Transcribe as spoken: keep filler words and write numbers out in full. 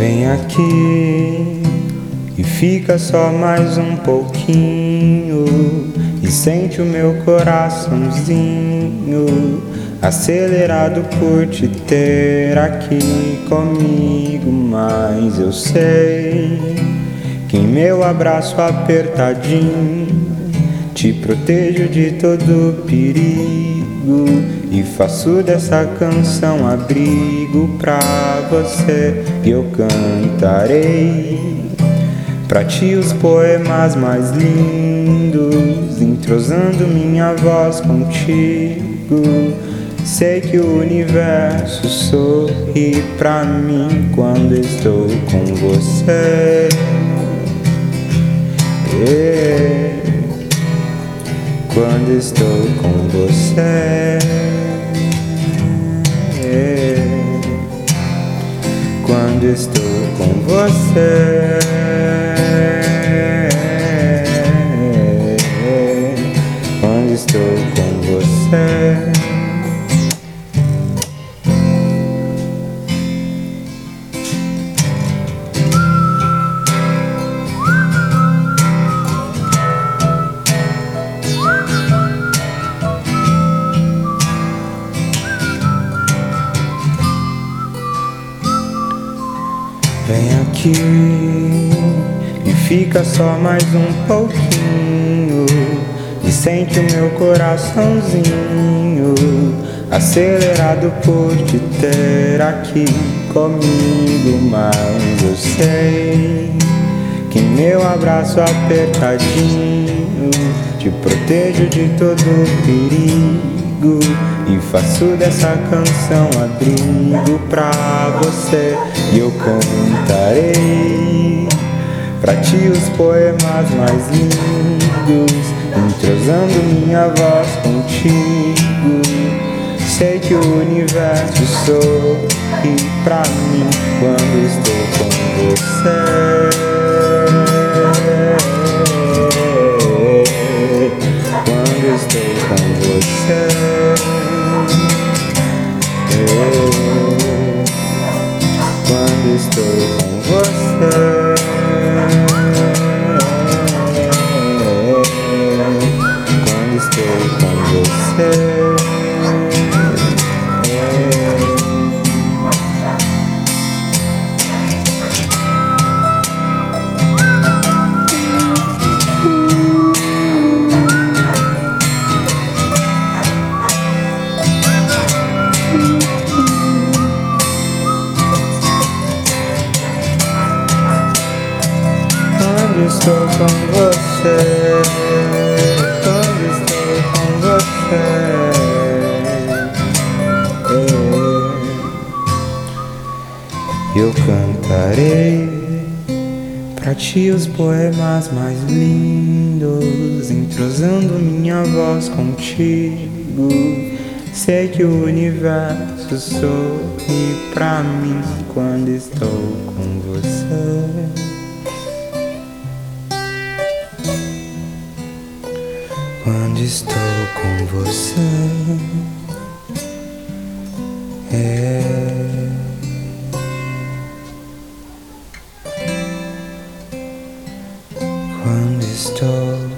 Vem aqui e fica só mais um pouquinho e sente o meu coraçãozinho acelerado por te ter aqui comigo. Mas eu sei que em meu abraço apertadinho te protejo de todo perigo e faço dessa canção abrigo pra você. E eu cantarei pra ti os poemas mais lindos, entrosando minha voz contigo. Sei que o universo sorri pra mim quando estou com você. Yeah. Quando estou com você. Yeah. Quando estou com você. Quando estou com você. Vem aqui e fica só mais um pouquinho e sente o meu coraçãozinho acelerado por te ter aqui comigo. Mas eu sei que em meu abraço apertadinho te protejo de todo perigo e faço dessa canção abrigo pra você. E eu cantarei pra ti os poemas mais lindos, entrosando minha voz contigo. Sei que o universo sorri pra mim quando estou com você. Quando estou com você. Quando estou com você. Quando estou com você. Quando estou com você, quando estou com você, eu cantarei pra ti os poemas mais lindos, entrosando minha voz contigo. Sei que o universo sorri pra mim quando estou com você. Quando estou com você, é. Quando estou